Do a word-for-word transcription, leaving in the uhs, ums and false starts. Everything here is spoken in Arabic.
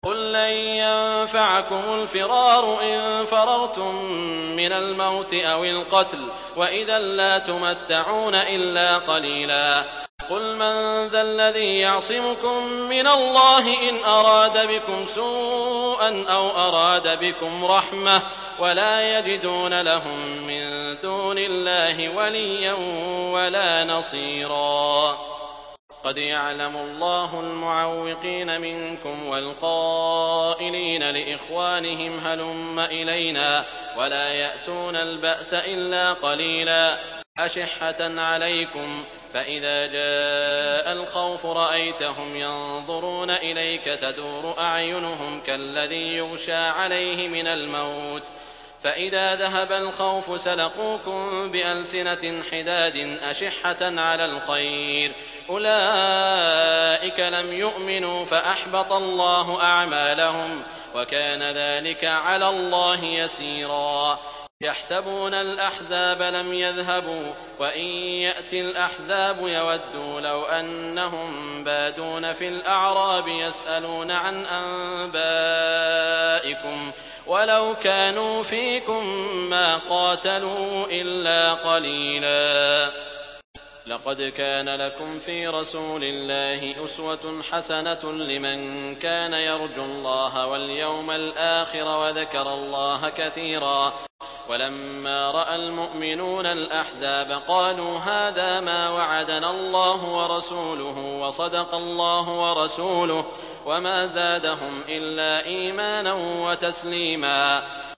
قل لن ينفعكم الفرار إن فررتم من الموت أو القتل وإذا لا تمتعون إلا قليلا. قل من ذا الذي يعصمكم من الله إن أراد بكم سوءا أو أراد بكم رحمة ولا يجدون لهم من دون الله وليا ولا نصيرا. قد يعلم الله المعوقين منكم والقائلين لإخوانهم هلم إلينا ولا يأتون البأس إلا قليلا. أشحة عليكم فإذا جاء الخوف رأيتهم ينظرون إليك تدور أعينهم كالذي يغشى عليه من الموت فإذا ذهب الخوف سلقوكم بألسنة حداد أشحة على الخير أولئك لم يؤمنوا فأحبط الله أعمالهم وكان ذلك على الله يسيرا. يحسبون الأحزاب لم يذهبوا وإن يأتي الأحزاب يودوا لو أنهم بادون في الأعراب يسألون عن أنبائكم ولو كانوا فيكم ما قاتلوا إلا قليلا. لقد كان لكم في رسول الله أسوة حسنة لمن كان يرجو الله واليوم الآخر وذكر الله كثيرا. ولما رأى المؤمنون الأحزاب قالوا هذا ما وعدنا الله ورسوله وصدق الله ورسوله وما زادهم إلا إيمانا وتسليما.